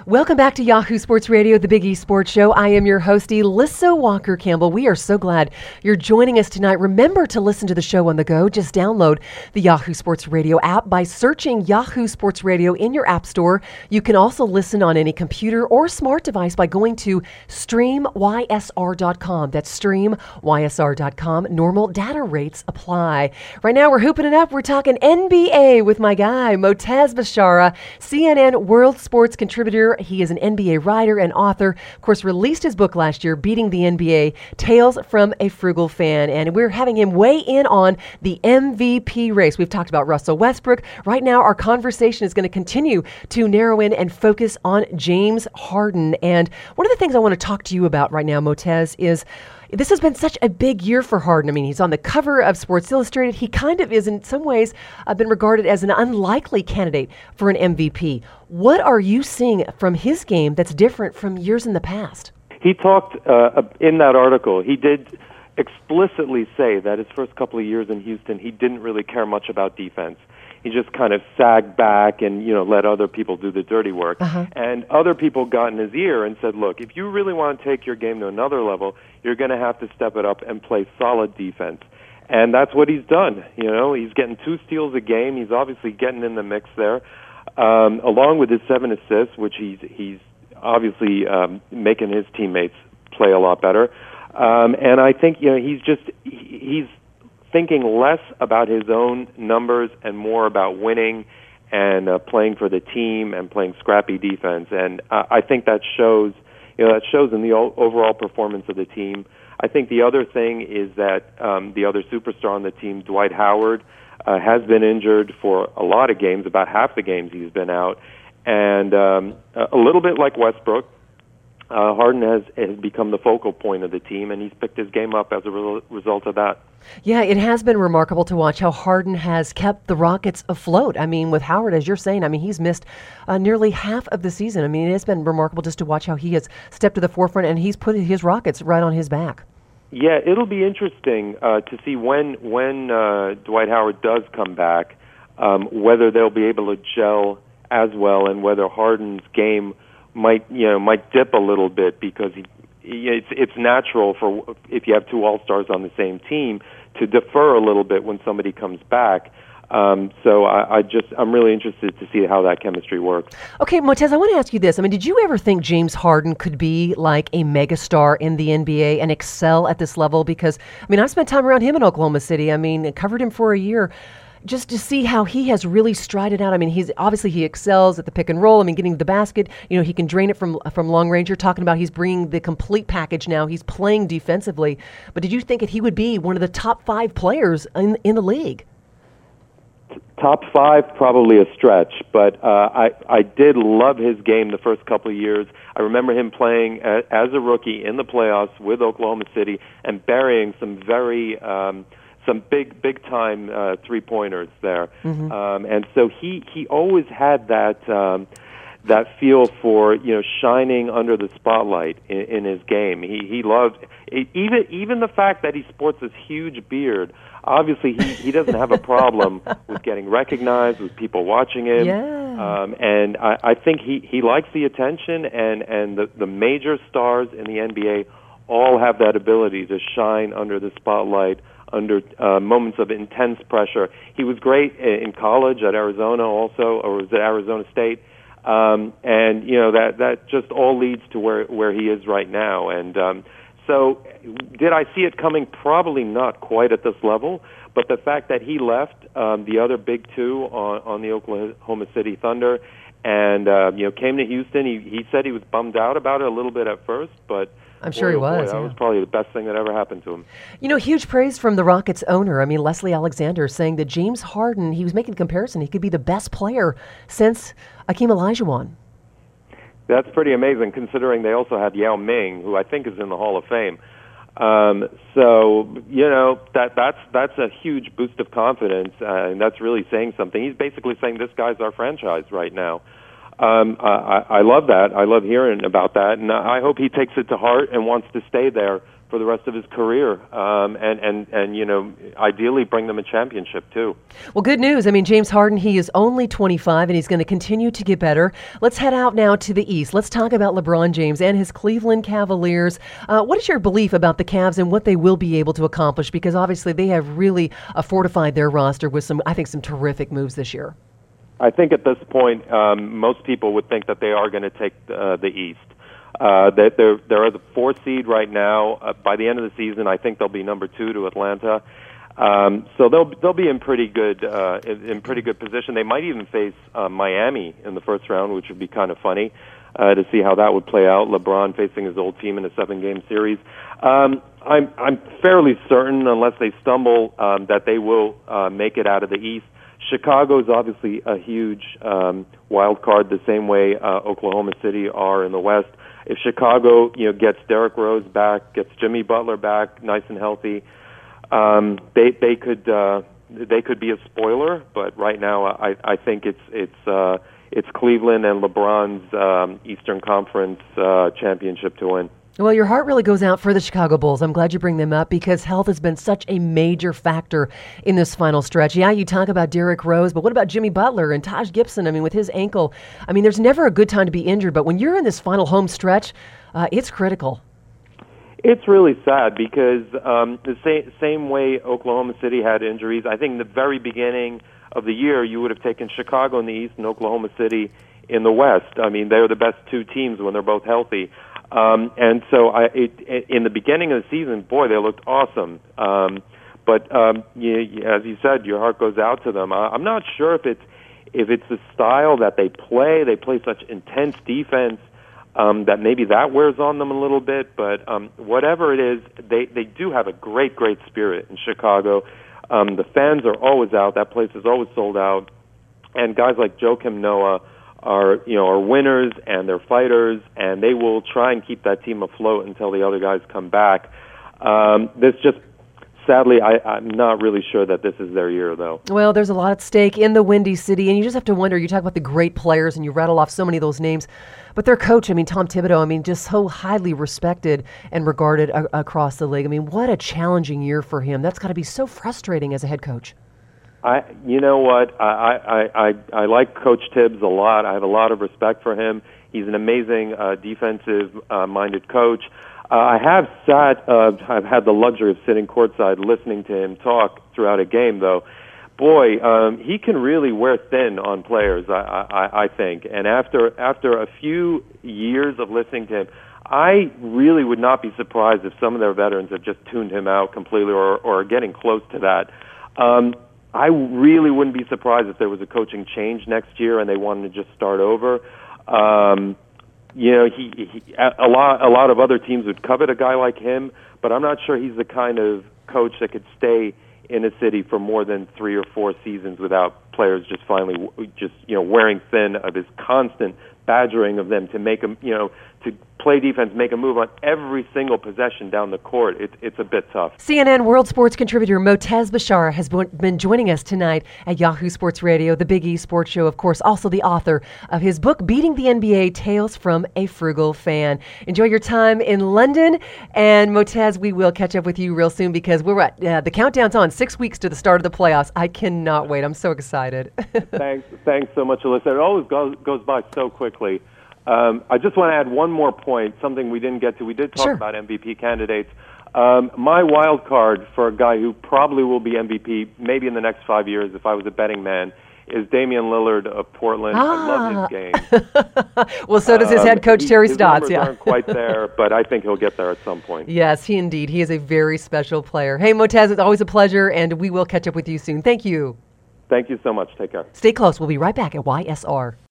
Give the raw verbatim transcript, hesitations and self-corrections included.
Welcome back to Yahoo Sports Radio, the Big E Sports Show. I am your host, Elissa Walker-Campbell. We are so glad you're joining us tonight. Remember to listen to the show on the go. Just download the Yahoo Sports Radio app by searching Yahoo Sports Radio in your app store. You can also listen on any computer or smart device by going to stream y s r dot com. That's stream y s r dot com. Normal data rates apply. Right now, we're hooping it up. We're talking N B A with my guy, Motaz Bashara, C N N World Sports contributor. He is an N B A writer and author. Of course, released his book last year, Beating the N B A, Tales from a Frugal Fan. And we're having him weigh in on the M V P race. We've talked about Russell Westbrook. Right now, our conversation is going to continue to narrow in and focus on James Harden. And one of the things I want to talk to you about right now, Motaz, is this has been such a big year for Harden. I mean, he's on the cover of Sports Illustrated. He kind of is, in some ways, uh, been regarded as an unlikely candidate for an M V P. What are you seeing from his game that's different from years in the past? He talked uh, in that article, he did explicitly say that his first couple of years in Houston, he didn't really care much about defense. He just kind of sagged back and, you know, let other people do the dirty work. Uh-huh. And other people got in his ear and said, look, if you really want to take your game to another level, you're going to have to step it up and play solid defense. And that's what he's done. You know, he's getting two steals a game. He's obviously getting in the mix there, um, along with his seven assists, which he's he's obviously um, making his teammates play a lot better. Um, and I think, you know, he's just he's thinking less about his own numbers and more about winning and uh, playing for the team and playing scrappy defense. And uh, I think that shows, you know, that shows in the o- overall performance of the team. I think the other thing is that um, the other superstar on the team, Dwight Howard, uh, has been injured for a lot of games, about half the games he's been out. And um, a little bit like Westbrook, Uh, Harden has, has become the focal point of the team, and he's picked his game up as a re- result of that. Yeah, it has been remarkable to watch how Harden has kept the Rockets afloat. I mean, with Howard, as you're saying, I mean, he's missed uh, nearly half of the season. I mean, it's been remarkable just to watch how he has stepped to the forefront, and he's put his Rockets right on his back. Yeah, it'll be interesting uh, to see when when uh, Dwight Howard does come back, um, whether they'll be able to gel as well, and whether Harden's game might you know might dip a little bit, because he, it's it's natural for, if you have two all-stars on the same team, to defer a little bit when somebody comes back. Um, so I, I just I'm really interested to see how that chemistry works. Okay, Motaz, I want to ask you this. I mean, did you ever think James Harden could be like a megastar in the N B A and excel at this level? Because I mean, I've spent time around him in Oklahoma City. I mean, covered him for a year. Just to see how he has really strided out. I mean, he's obviously he excels at the pick and roll. I mean, getting the basket, you know, he can drain it from from long range. You're talking about he's bringing the complete package now. He's playing defensively. But did you think that he would be one of the top five players in in the league? Top five, probably a stretch, but uh, I I did love his game the first couple of years. I remember him playing a, as a rookie in the playoffs with Oklahoma City and burying some very um, some big, big-time uh, three-pointers there. Mm-hmm. Um, and so he, he always had that um, that feel for, you know, shining under the spotlight in, in his game. He he loved, even even the fact that he sports this huge beard. Obviously, he, he doesn't have a problem with getting recognized, with people watching him. Yeah. Um, and I, I think he, he likes the attention, and, and the, the major stars in the N B A all have that ability to shine under the spotlight, under uh, moments of intense pressure. He was great in college at Arizona also, or was at Arizona State. Um, and, you know, that, that just all leads to where, where he is right now. And um, so did I see it coming? Probably not quite at this level. But the fact that he left um, the other big two on, on the Oklahoma City Thunder and, uh, you know, came to Houston, he, he said he was bummed out about it a little bit at first, but I'm sure boy, he was. Boy, that yeah. was probably the best thing that ever happened to him. You know, huge praise from the Rockets owner. I mean, Leslie Alexander saying that James Harden, he was making a comparison, he could be the best player since Akeem Olajuwon. That's pretty amazing, considering they also had Yao Ming, who I think is in the Hall of Fame. Um, so, you know, that that's that's a huge boost of confidence, uh, and that's really saying something. He's basically saying this guy's our franchise right now. Um, I, I love that. I love hearing about that, and I hope he takes it to heart and wants to stay there for the rest of his career, um, and, and, and, you know, ideally bring them a championship, too. Well, good news. I mean, James Harden, he is only twenty-five, and he's going to continue to get better. Let's head out now to the East. Let's talk about LeBron James and his Cleveland Cavaliers. Uh, what is your belief about the Cavs and what they will be able to accomplish? Because obviously they have really uh, fortified their roster with some, I think, some terrific moves this year. I think at this point, um, most people would think that they are going to take uh, the East. Uh, that they're they're the fourth seed right now. Uh, by the end of the season, I think they'll be number two to Atlanta. Um, so they'll they'll be in pretty good uh, in, in pretty good position. They might even face uh, Miami in the first round, which would be kind of funny uh, to see how that would play out. LeBron facing his old team in a seven-game series. Um, I'm I'm fairly certain, unless they stumble, um, that they will uh, make it out of the East. Chicago is obviously a huge um, wild card, the same way uh, Oklahoma City are in the West. If Chicago, you know, gets Derrick Rose back, gets Jimmy Butler back, nice and healthy, um, they they could uh, they could be a spoiler. But right now, I I think it's it's uh, it's Cleveland and LeBron's um, Eastern Conference uh, championship to win. Well, your heart really goes out for the Chicago Bulls. I'm glad you bring them up because health has been such a major factor in this final stretch. Yeah, you talk about Derrick Rose, but what about Jimmy Butler and Taj Gibson? I mean, with his ankle, I mean, there's never a good time to be injured, but when you're in this final home stretch, uh, it's critical. It's really sad because um, the same, same way Oklahoma City had injuries, I think in the very beginning of the year, you would have taken Chicago in the East and Oklahoma City in the West. I mean, they're the best two teams when they're both healthy. Um, and so I, it, it, in the beginning of the season, boy, they looked awesome. Um, but um, you, as you said, your heart goes out to them. I, I'm not sure if it's if it's the style that they play. They play such intense defense um, that maybe that wears on them a little bit. But um, whatever it is, they, they do have a great, great spirit in Chicago. Um, the fans are always out. That place is always sold out. And guys like Joakim Noah are, you know, are winners and they're fighters, and they will try and keep that team afloat until the other guys come back. Um, this just, sadly, I, I'm not really sure that this is their year, though. Well, there's a lot at stake in the Windy City, and you just have to wonder, you talk about the great players, and you rattle off so many of those names, but their coach, I mean, Tom Thibodeau, I mean, just so highly respected and regarded a- across the league. I mean, what a challenging year for him. That's got to be so frustrating as a head coach. I, you know what, I, I, I, I like Coach Tibbs a lot. I have a lot of respect for him. He's an amazing uh, defensive-minded uh, coach. Uh, I have sat, uh, I've had the luxury of sitting courtside listening to him talk throughout a game, though. Boy, um, he can really wear thin on players, I, I, I think. And after after a few years of listening to him, I really would not be surprised if some of their veterans have just tuned him out completely or, or are getting close to that. Um, I really wouldn't be surprised if there was a coaching change next year and they wanted to just start over. Um, you know, he, he a lot a lot of other teams would covet a guy like him, but I'm not sure he's the kind of coach that could stay in a city for more than three or four seasons without players just finally just you know wearing thin of his constant badgering of them to make them you know to play defense, make a move on every single possession down the court. It, it's a bit tough. C N N World Sports contributor Motaz Bashar has been joining us tonight at Yahoo Sports Radio, the Big E Sports Show, of course, also the author of his book, Beating the N B A, Tales from a Frugal Fan. Enjoy your time in London. And Motaz, we will catch up with you real soon because we're at uh, the countdown's on, six weeks to the start of the playoffs. I cannot wait. I'm so excited. Thanks. Thanks so much, Alyssa. It always goes, goes by so quickly. Um, I just want to add one more point, something we didn't get to. We did talk Sure. about M V P candidates. Um, my wild card for a guy who probably will be M V P maybe in the next five years if I was a betting man is Damian Lillard of Portland. Ah. I love his game. Well, so does his Um, head coach, he- Terry his Stotts. numbers Yeah. aren't quite there, but I think he'll get there at some point. Yes, he indeed. He is a very special player. Hey, Motaz, it's always a pleasure, and we will catch up with you soon. Thank you. Thank you so much. Take care. Stay close. We'll be right back at Y S R.